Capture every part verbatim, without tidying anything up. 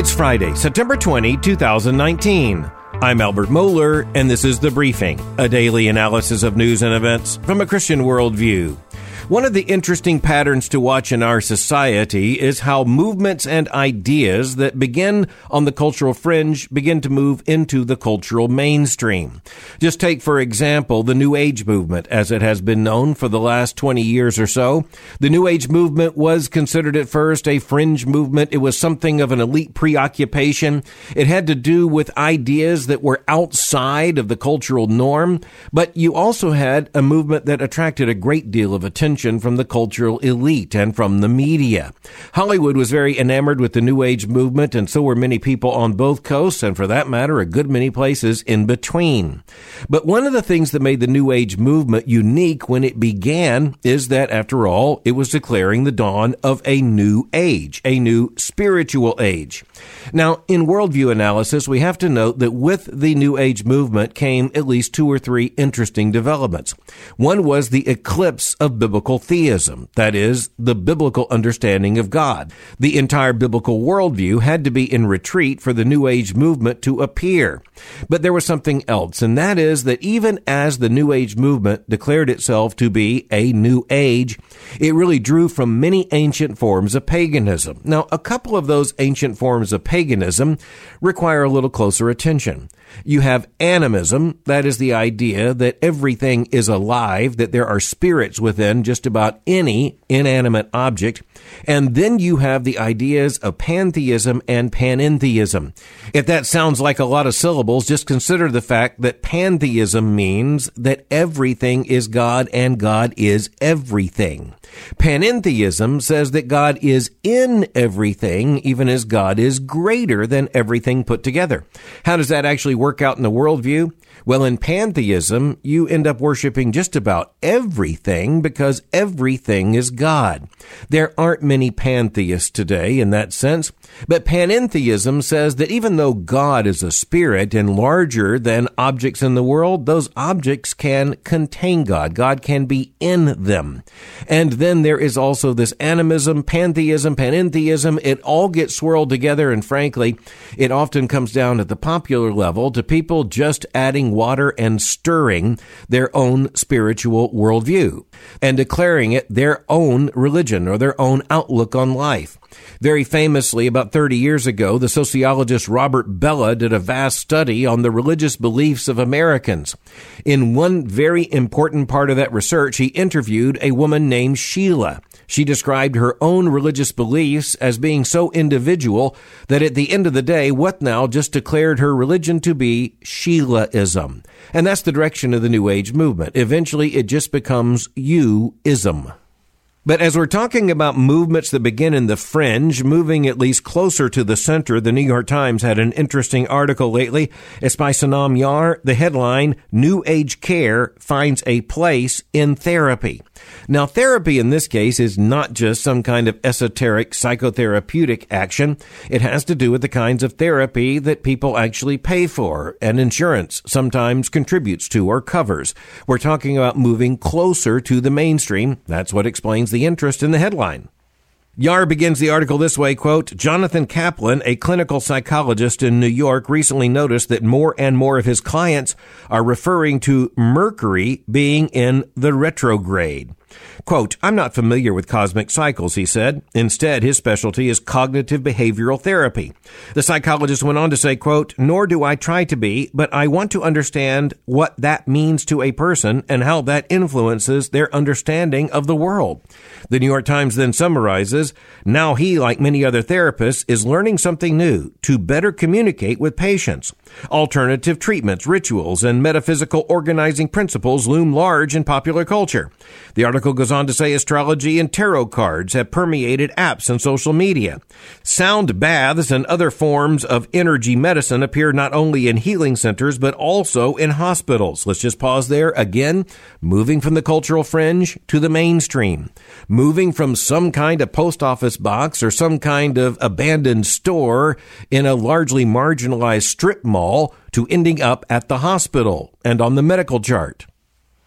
It's Friday, September twentieth, twenty nineteen. I'm Albert Mohler, and this is The Briefing, a daily analysis of news and events from a Christian worldview. One of the interesting patterns to watch in our society is how movements and ideas that begin on the cultural fringe begin to move into the cultural mainstream. Just take, for example, the New Age movement, as it has been known for the last twenty years or so. The New Age movement was considered at first a fringe movement. It was something of an elite preoccupation. It had to do with ideas that were outside of the cultural norm, but you also had a movement that attracted a great deal of attention from the cultural elite and from the media. Hollywood was very enamored with the New Age movement, and so were many people on both coasts, and for that matter, a good many places in between. But one of the things that made the New Age movement unique when it began is that, after all, it was declaring the dawn of a new age, a new spiritual age. Now, in worldview analysis, we have to note that with the New Age movement came at least two or three interesting developments. One was the eclipse of biblical theism, that is, the biblical understanding of God. The entire biblical worldview had to be in retreat for the New Age movement to appear. But there was something else, and that is that even as the New Age movement declared itself to be a new age, it really drew from many ancient forms of paganism. Now, a couple of those ancient forms of paganism require a little closer attention. You have animism, that is the idea that everything is alive, that there are spirits within just about any inanimate object. And then you have the ideas of pantheism and panentheism. If that sounds like a lot of syllables, just consider the fact that pantheism means that everything is God and God is everything. Panentheism says that God is in everything, even as God is greater than everything put together. How does that actually work out in the worldview? Well, in pantheism, you end up worshiping just about everything because everything is God. There aren't many pantheists today in that sense, but panentheism says that even though God is a spirit and larger than objects in the world, those objects can contain God. God can be in them. And then there is also this animism, pantheism, panentheism. It all gets swirled together, and frankly, it often comes down at the popular level to people just adding water and stirring their own spiritual worldview and declaring it their own religion or their own outlook on life. Very famously, about thirty years ago, the sociologist Robert Bellah did a vast study on the religious beliefs of Americans. In one very important part of that research, he interviewed a woman named Sheila. She described her own religious beliefs as being so individual that at the end of the day, What Now just declared her religion to be Sheilaism. And that's the direction of the New Age movement. Eventually, it just becomes you-ism. But as we're talking about movements that begin in the fringe, moving at least closer to the center, the New York Times had an interesting article lately. It's by Sanam Yar. The headline, New Age Care Finds a Place in Therapy. Now, therapy in this case is not just some kind of esoteric psychotherapeutic action. It has to do with the kinds of therapy that people actually pay for, and insurance sometimes contributes to or covers. We're talking about moving closer to the mainstream. That's what explains the interest in the headline. Yar begins the article this way, quote, Jonathan Kaplan, a clinical psychologist in New York, recently noticed that more and more of his clients are referring to Mercury being in the retrograde. Quote, I'm not familiar with cosmic cycles, he said. Instead, his specialty is cognitive behavioral therapy. The psychologist went on to say, quote, nor do I try to be, but I want to understand what that means to a person and how that influences their understanding of the world. The New York Times then summarizes, now he, like many other therapists, is learning something new to better communicate with patients. Alternative treatments, rituals, and metaphysical organizing principles loom large in popular culture. The article goes on to say astrology and tarot cards have permeated apps and social media. Sound baths and other forms of energy medicine appear not only in healing centers, but also in hospitals. Let's just pause there. Again, moving from the cultural fringe to the mainstream. Moving from some kind of post office box or some kind of abandoned store in a largely marginalized strip mall to ending up at the hospital and on the medical chart.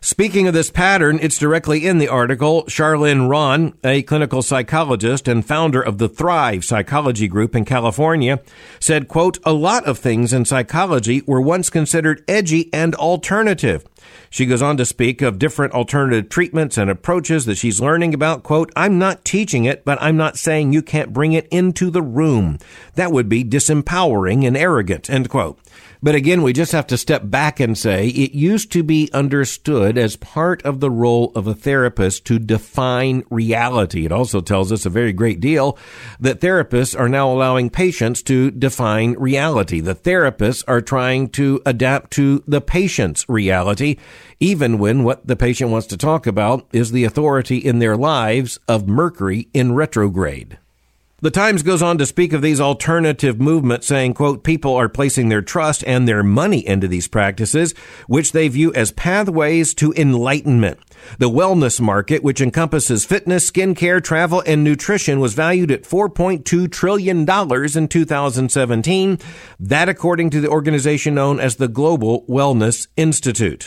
Speaking of this pattern, it's directly in the article. Charlene Ron, a clinical psychologist and founder of the Thrive Psychology Group in California, said, quote, "A lot of things in psychology were once considered edgy and alternative." She goes on to speak of different alternative treatments and approaches that she's learning about. Quote, "I'm not teaching it, but I'm not saying you can't bring it into the room. That would be disempowering and arrogant," end quote. But again, we just have to step back and say it used to be understood as part of the role of a therapist to define reality. It also tells us a very great deal that therapists are now allowing patients to define reality. The therapists are trying to adapt to the patient's reality, even when what the patient wants to talk about is the authority in their lives of Mercury in retrograde. The Times goes on to speak of these alternative movements, saying, quote, "People are placing their trust and their money into these practices, which they view as pathways to enlightenment. The wellness market, which encompasses fitness, skincare, travel, and nutrition, was valued at four point two trillion dollars in two thousand seventeen. That according to the organization known as the Global Wellness Institute."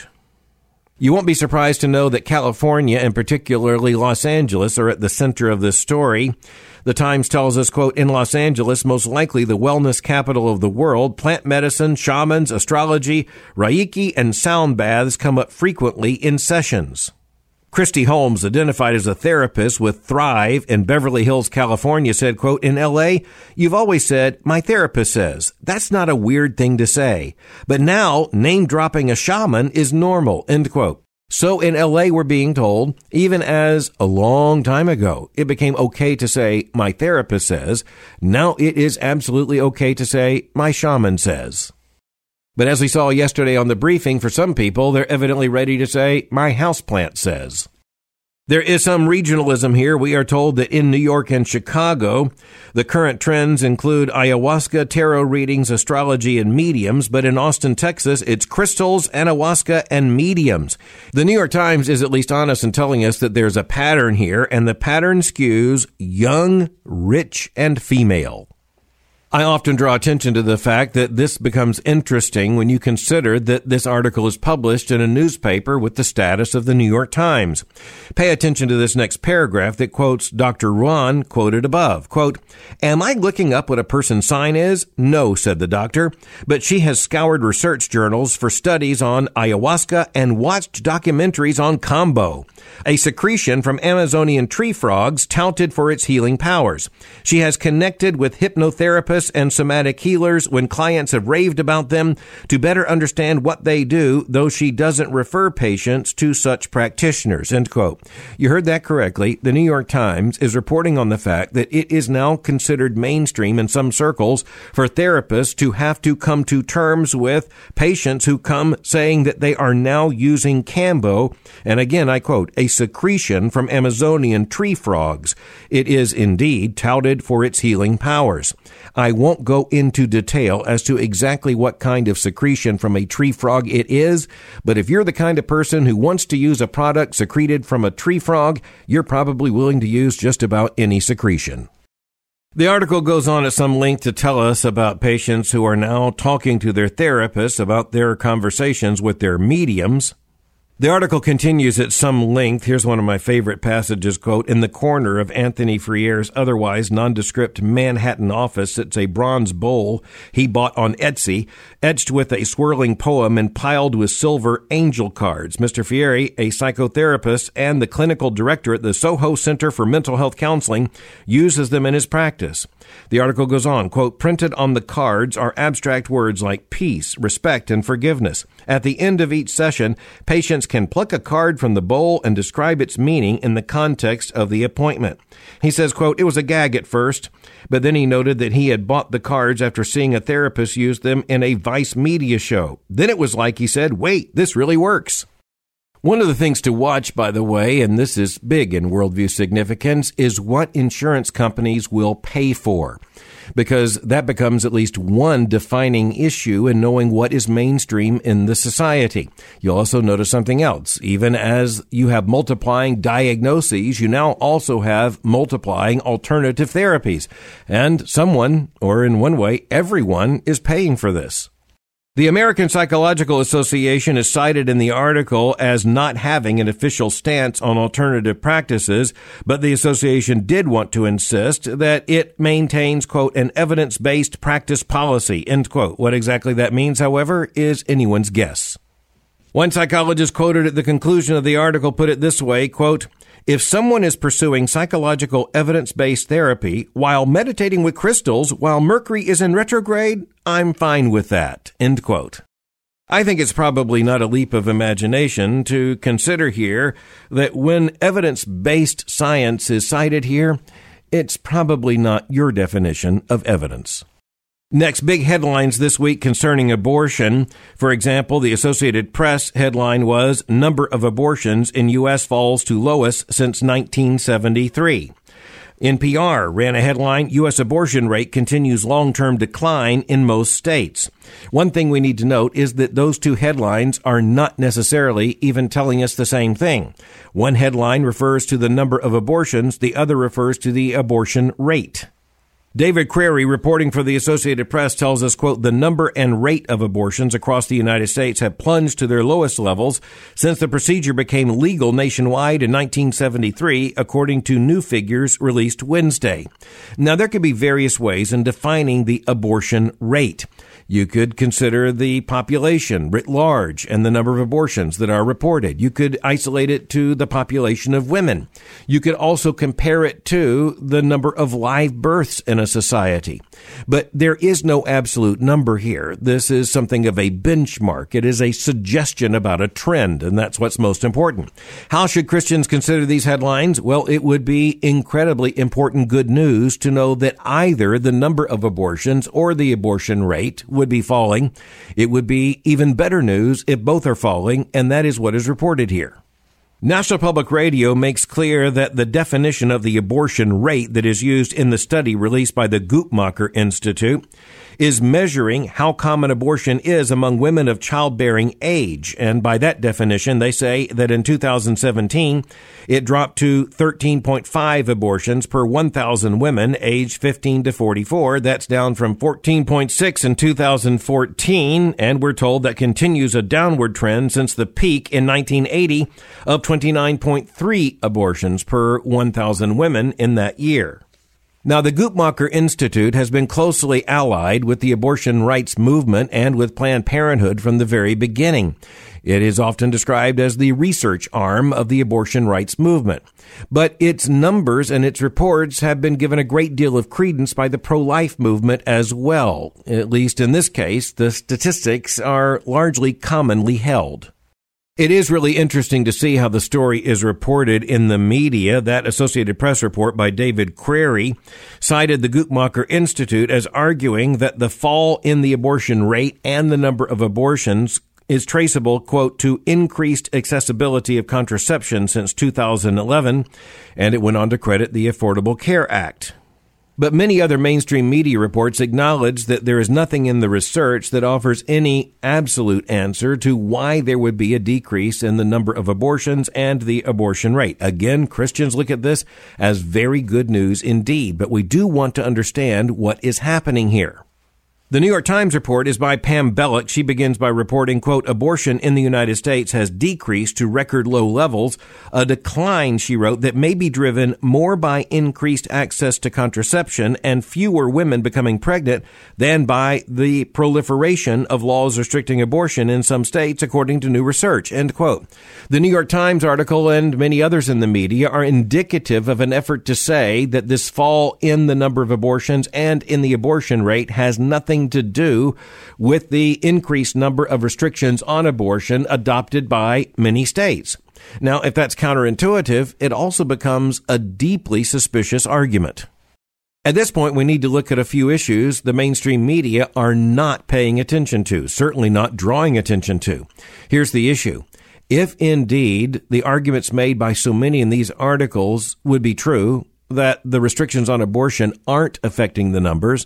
You won't be surprised to know that California, and particularly Los Angeles, are at the center of this story. The Times tells us, quote, "In Los Angeles, most likely the wellness capital of the world, plant medicine, shamans, astrology, Reiki, and sound baths come up frequently in sessions." Christy Holmes, identified as a therapist with Thrive in Beverly Hills, California, said, quote, "In L A, you've always said, 'My therapist says.' That's not a weird thing to say. But now, name-dropping a shaman is normal," end quote. So in L A, we're being told, even as a long time ago, it became okay to say, "My therapist says," now it is absolutely okay to say, "My shaman says." But as we saw yesterday on the briefing, for some people, they're evidently ready to say, "My houseplant says." There is some regionalism here. We are told that in New York and Chicago, the current trends include ayahuasca, tarot readings, astrology, and mediums. But in Austin, Texas, it's crystals, ayahuasca, and mediums. The New York Times is at least honest in telling us that there's a pattern here, and the pattern skews young, rich, and female. I often draw attention to the fact that this becomes interesting when you consider that this article is published in a newspaper with the status of the New York Times. Pay attention to this next paragraph that quotes Doctor Ron quoted above. Quote, "Am I looking up what a person's sign is? No," said the doctor, "but she has scoured research journals for studies on ayahuasca and watched documentaries on kambo, a secretion from Amazonian tree frogs touted for its healing powers. She has connected with hypnotherapists and somatic healers when clients have raved about them to better understand what they do, though she doesn't refer patients to such practitioners," end quote. You heard that correctly. The New York Times is reporting on the fact that it is now considered mainstream in some circles for therapists to have to come to terms with patients who come saying that they are now using kambo. And again, I quote, "a secretion from Amazonian tree frogs. It is indeed touted for its healing powers." I won't go into detail as to exactly what kind of secretion from a tree frog it is, but if you're the kind of person who wants to use a product secreted from a tree frog, you're probably willing to use just about any secretion. The article goes on at some length to tell us about patients who are now talking to their therapists about their conversations with their mediums. The article continues at some length. Here's one of my favorite passages, quote, "In the corner of Anthony Friere's otherwise nondescript Manhattan office sits a bronze bowl he bought on Etsy, etched with a swirling poem and piled with silver angel cards. Mister Friere, a psychotherapist and the clinical director at the Soho Center for Mental Health Counseling, uses them in his practice." The article goes on, quote, "Printed on the cards are abstract words like peace, respect, and forgiveness. At the end of each session, patients can pluck a card from the bowl and describe its meaning in the context of the appointment." He says, quote, "It was a gag at first, but then he noted that he had bought the cards after seeing a therapist use them in a Vice media show. Then it was like he said, wait, this really works." One of the things to watch, by the way, and this is big in worldview significance, is what insurance companies will pay for, because that becomes at least one defining issue in knowing what is mainstream in the society. You'll also notice something else. Even as you have multiplying diagnoses, you now also have multiplying alternative therapies. And someone, or in one way, everyone, is paying for this. The American Psychological Association is cited in the article as not having an official stance on alternative practices, but the association did want to insist that it maintains, quote, an evidence-based practice policy, end quote. What exactly that means, however, is anyone's guess. One psychologist quoted at the conclusion of the article put it this way, quote, if someone is pursuing psychological evidence-based therapy while meditating with crystals while Mercury is in retrograde, I'm fine with that, end quote. I think it's probably not a leap of imagination to consider here that when evidence-based science is cited here, it's probably not your definition of evidence. Next, big headlines this week concerning abortion. For example, the Associated Press headline was, number of abortions in U S falls to lowest since nineteen seventy-three. N P R ran a headline, U S abortion rate continues long-term decline in most states. One thing we need to note is that those two headlines are not necessarily even telling us the same thing. One headline refers to the number of abortions, the other refers to the abortion rate. David Crary, reporting for the Associated Press, tells us, quote, the number and rate of abortions across the United States have plunged to their lowest levels since the procedure became legal nationwide in nineteen seventy-three, according to new figures released Wednesday. Now, there could be various ways in defining the abortion rate. You could consider the population writ large and the number of abortions that are reported. You could isolate it to the population of women. You could also compare it to the number of live births in a society. But there is no absolute number here. This is something of a benchmark. It is a suggestion about a trend, and that's what's most important. How should Christians consider these headlines? Well, it would be incredibly important good news to know that either the number of abortions or the abortion rate would be falling. It would be even better news if both are falling, and that is what is reported here. National Public Radio makes clear that the definition of the abortion rate that is used in the study released by the Guttmacher Institute is measuring how common abortion is among women of childbearing age. And by that definition, they say that in two thousand seventeen, it dropped to thirteen point five abortions per one thousand women aged fifteen to forty-four. That's down from fourteen point six in two thousand fourteen. And we're told that continues a downward trend since the peak in nineteen eighty of twenty-nine point three abortions per one thousand women in that year. Now, the Guttmacher Institute has been closely allied with the abortion rights movement and with Planned Parenthood from the very beginning. It is often described as the research arm of the abortion rights movement. But its numbers and its reports have been given a great deal of credence by the pro-life movement as well. At least in this case, the statistics are largely commonly held. It is really interesting to see how the story is reported in the media. That Associated Press report by David Crary cited the Guttmacher Institute as arguing that the fall in the abortion rate and the number of abortions is traceable, quote, to increased accessibility of contraception since two thousand eleven, and it went on to credit the Affordable Care Act. But many other mainstream media reports acknowledge that there is nothing in the research that offers any absolute answer to why there would be a decrease in the number of abortions and the abortion rate. Again, Christians look at this as very good news indeed, but we do want to understand what is happening here. The New York Times report is by Pam Bellock. She begins by reporting, quote, abortion in the United States has decreased to record low levels, a decline, she wrote, that may be driven more by increased access to contraception and fewer women becoming pregnant than by the proliferation of laws restricting abortion in some states, according to new research, end quote. The New York Times article and many others in the media are indicative of an effort to say that this fall in the number of abortions and in the abortion rate has nothing to do with the increased number of restrictions on abortion adopted by many states. Now, if that's counterintuitive, it also becomes a deeply suspicious argument. At this point, we need to look at a few issues the mainstream media are not paying attention to, certainly not drawing attention to. Here's the issue. If indeed the arguments made by so many in these articles would be true, that the restrictions on abortion aren't affecting the numbers,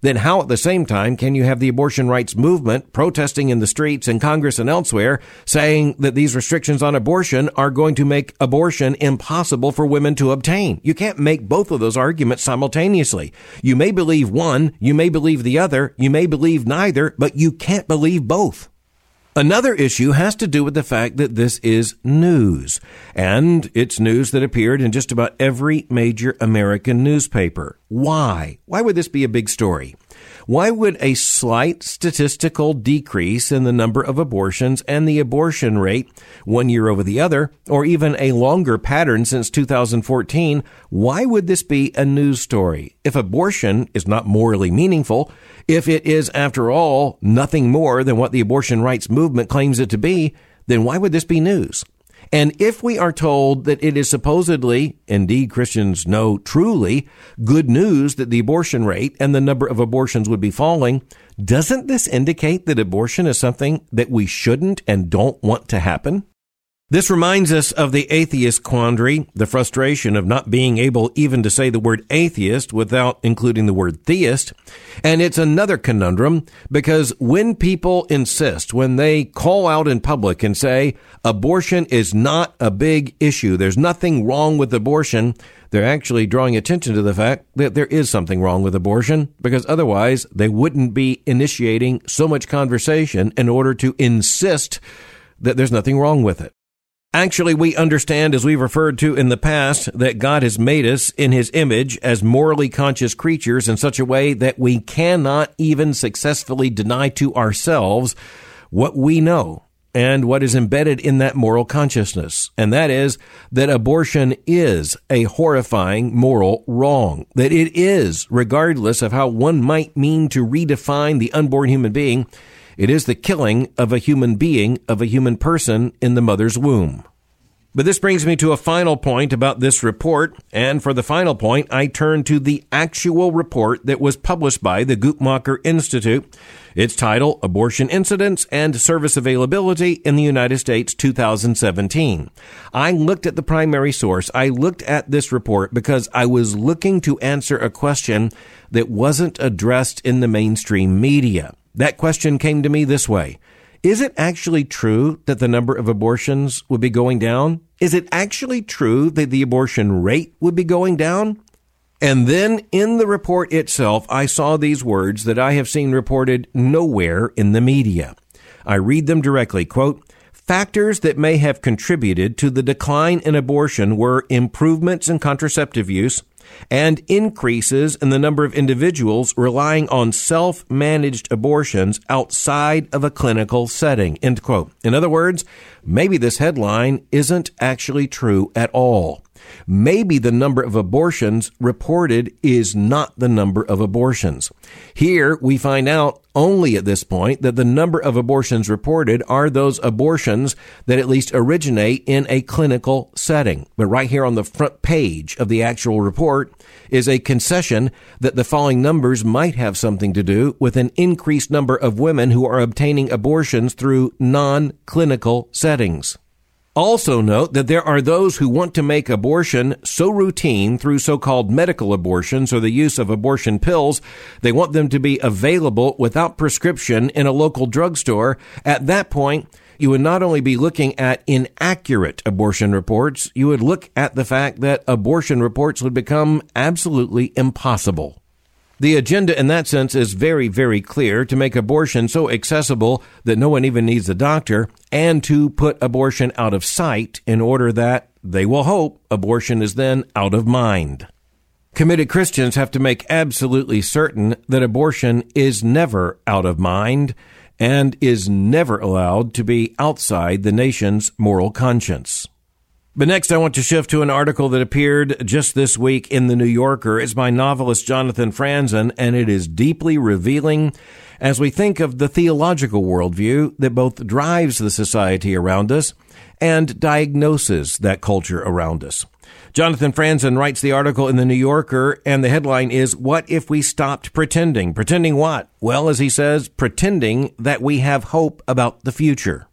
then how at the same time can you have the abortion rights movement protesting in the streets in Congress and elsewhere saying that these restrictions on abortion are going to make abortion impossible for women to obtain? You can't make both of those arguments simultaneously. You may believe one, you may believe the other, you may believe neither, but you can't believe both. Another issue has to do with the fact that this is news, and it's news that appeared in just about every major American newspaper. Why? Why would this be a big story? Why would a slight statistical decrease in the number of abortions and the abortion rate one year over the other, or even a longer pattern since two thousand fourteen, why would this be a news story? If abortion is not morally meaningful, if it is, after all, nothing more than what the abortion rights movement claims it to be, then why would this be news? And if we are told that it is supposedly, indeed Christians know truly, good news that the abortion rate and the number of abortions would be falling, doesn't this indicate that abortion is something that we shouldn't and don't want to happen? This reminds us of the atheist quandary, the frustration of not being able even to say the word atheist without including the word theist. And it's another conundrum because when people insist, when they call out in public and say abortion is not a big issue, there's nothing wrong with abortion, they're actually drawing attention to the fact that there is something wrong with abortion, because otherwise they wouldn't be initiating so much conversation in order to insist that there's nothing wrong with it. Actually, we understand, as we've referred to in the past, that God has made us in his image as morally conscious creatures in such a way that we cannot even successfully deny to ourselves what we know and what is embedded in that moral consciousness. And that is that abortion is a horrifying moral wrong, that it is, regardless of how one might mean to redefine the unborn human being, it is the killing of a human being, of a human person in the mother's womb. But this brings me to a final point about this report, and for the final point, I turn to the actual report that was published by the Guttmacher Institute. Its title, Abortion Incidents and Service Availability in the United States, two thousand seventeen. I looked at the primary source. I looked at this report because I was looking to answer a question that wasn't addressed in the mainstream media. That question came to me this way. Is it actually true that the number of abortions would be going down? Is it actually true that the abortion rate would be going down? And then in the report itself, I saw these words that I have seen reported nowhere in the media. I read them directly, quote, factors that may have contributed to the decline in abortion were improvements in contraceptive use and increases in the number of individuals relying on self-managed abortions outside of a clinical setting, end quote. In other words, maybe this headline isn't actually true at all. Maybe the number of abortions reported is not the number of abortions. Here we find out only at this point that the number of abortions reported are those abortions that at least originate in a clinical setting. But right here on the front page of the actual report is a concession that the falling numbers might have something to do with an increased number of women who are obtaining abortions through non-clinical settings. Also note that there are those who want to make abortion so routine through so-called medical abortions or the use of abortion pills, they want them to be available without prescription in a local drugstore. At that point, you would not only be looking at inaccurate abortion reports, you would look at the fact that abortion reports would become absolutely impossible. The agenda in that sense is very, very clear: to make abortion so accessible that no one even needs a doctor, and to put abortion out of sight in order that, they will hope, abortion is then out of mind. Committed Christians have to make absolutely certain that abortion is never out of mind and is never allowed to be outside the nation's moral conscience. But next, I want to shift to an article that appeared just this week in The New Yorker. It's by novelist Jonathan Franzen, and it is deeply revealing as we think of the theological worldview that both drives the society around us and diagnoses that culture around us. Jonathan Franzen writes the article in The New Yorker, and the headline is, "What if we stopped pretending?" Pretending what? Well, as he says, pretending that we have hope about the future.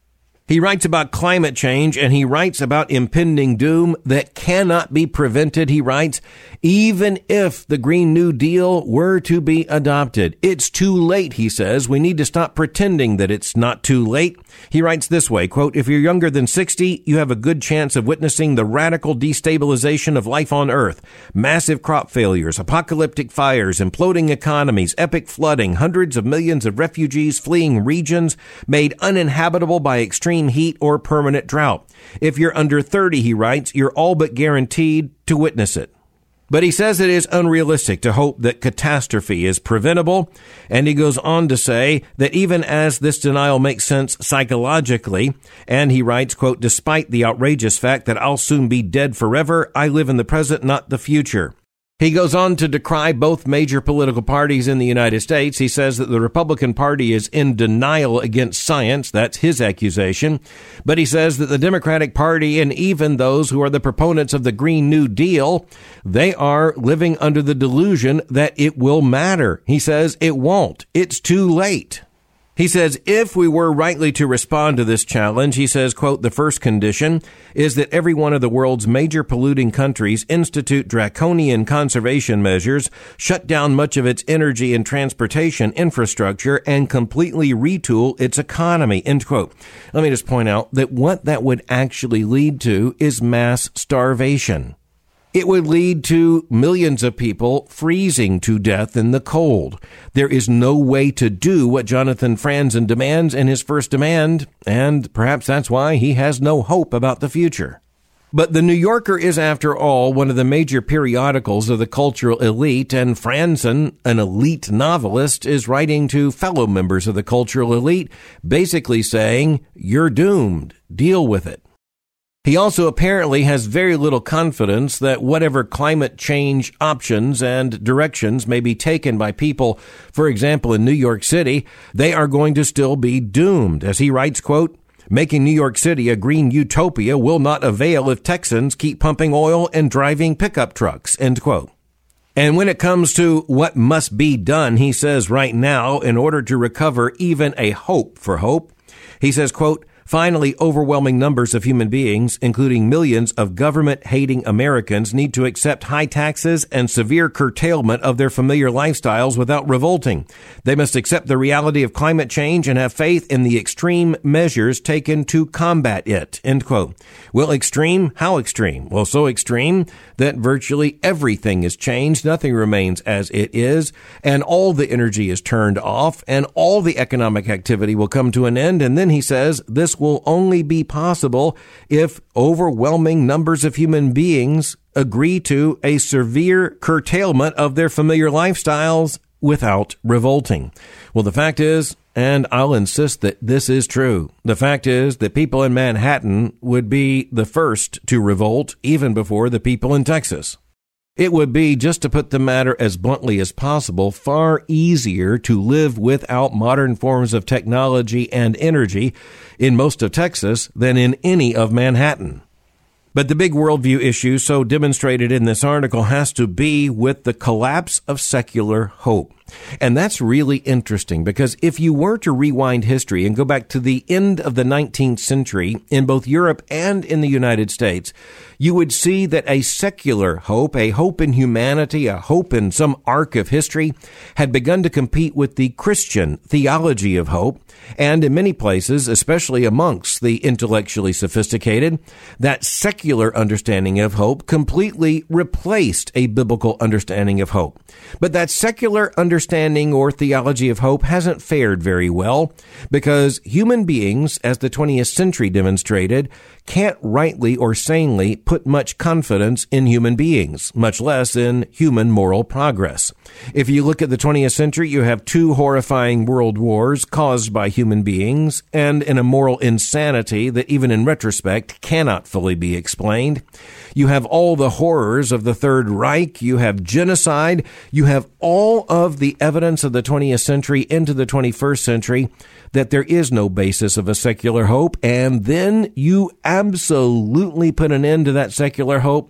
He writes about climate change, and he writes about impending doom that cannot be prevented. He writes, even if the Green New Deal were to be adopted, it's too late, he says. We need to stop pretending that it's not too late. He writes this way, quote, if you're younger than sixty, you have a good chance of witnessing the radical destabilization of life on Earth. Massive crop failures, apocalyptic fires, imploding economies, epic flooding, hundreds of millions of refugees fleeing regions made uninhabitable by extreme heat or permanent drought. If you're under thirty, he writes, you're all but guaranteed to witness it. But he says it is unrealistic to hope that catastrophe is preventable, and he goes on to say that even as this denial makes sense psychologically, and he writes, quote, despite the outrageous fact that I'll soon be dead forever, I live in the present, not the future. He goes on to decry both major political parties in the United States. He says that the Republican Party is in denial against science. That's his accusation. But he says that the Democratic Party and even those who are the proponents of the Green New Deal, they are living under the delusion that it will matter. He says it won't. It's too late. He says, if we were rightly to respond to this challenge, he says, quote, the first condition is that every one of the world's major polluting countries institute draconian conservation measures, shut down much of its energy and transportation infrastructure, and completely retool its economy, end quote. Let me just point out that what that would actually lead to is mass starvation. It would lead to millions of people freezing to death in the cold. There is no way to do what Jonathan Franzen demands in his first demand, and perhaps that's why he has no hope about the future. But the New Yorker is, after all, one of the major periodicals of the cultural elite, and Franzen, an elite novelist, is writing to fellow members of the cultural elite, basically saying, you're doomed. Deal with it. He also apparently has very little confidence that whatever climate change options and directions may be taken by people, for example, in New York City, they are going to still be doomed. As he writes, quote, making New York City a green utopia will not avail if Texans keep pumping oil and driving pickup trucks, end quote. And when it comes to what must be done, he says right now, in order to recover even a hope for hope, he says, quote, finally, overwhelming numbers of human beings, including millions of government-hating Americans, need to accept high taxes and severe curtailment of their familiar lifestyles without revolting. They must accept the reality of climate change and have faith in the extreme measures taken to combat it, end quote. Well, extreme? How extreme? Well, so extreme that virtually everything is changed. Nothing remains as it is, and all the energy is turned off, and all the economic activity will come to an end. And then he says this will only be possible if overwhelming numbers of human beings agree to a severe curtailment of their familiar lifestyles without revolting. Well, the fact is, and I'll insist that this is true, the fact is that people in Manhattan would be the first to revolt even before the people in Texas. It would be, just to put the matter as bluntly as possible, far easier to live without modern forms of technology and energy in most of Texas than in any of Manhattan. But the big worldview issue so demonstrated in this article has to be with the collapse of secular hope. And that's really interesting because if you were to rewind history and go back to the end of the nineteenth century in both Europe and in the United States, you would see that a secular hope, a hope in humanity, a hope in some arc of history, had begun to compete with the Christian theology of hope. And in many places, especially amongst the intellectually sophisticated, that secular understanding of hope completely replaced a biblical understanding of hope. But that secular understanding or theology of hope hasn't fared very well because human beings, as the twentieth century demonstrated, can't rightly or sanely put much confidence in human beings, much less in human moral progress. If you look at the twentieth century, you have two horrifying world wars caused by human beings and in a moral insanity that even in retrospect cannot fully be explained. You have all the horrors of the Third Reich. You have genocide. You have all of the evidence of the twentieth century into the twenty-first century that there is no basis of a secular hope. And then you absolutely put an end to that secular hope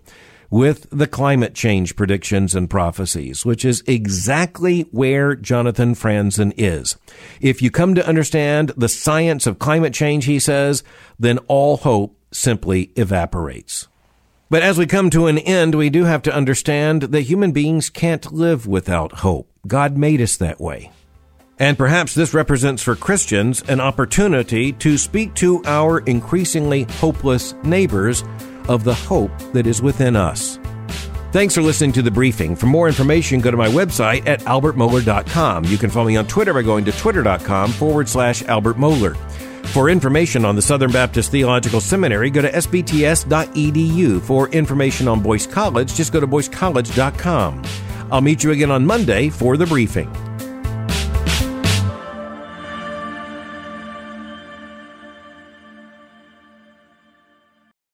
with the climate change predictions and prophecies, which is exactly where Jonathan Franzen is. If you come to understand the science of climate change, he says, then all hope simply evaporates. But as we come to an end, we do have to understand that human beings can't live without hope. God made us that way. And perhaps this represents for Christians an opportunity to speak to our increasingly hopeless neighbors of the hope that is within us. Thanks for listening to The Briefing. For more information, go to my website at albert mohler dot com. You can follow me on Twitter by going to twitter.com forward slash Albert Mohler. For information on the Southern Baptist Theological Seminary, go to s b t s dot e d u. For information on Boyce College, just go to boyce college dot com. I'll meet you again on Monday for The Briefing.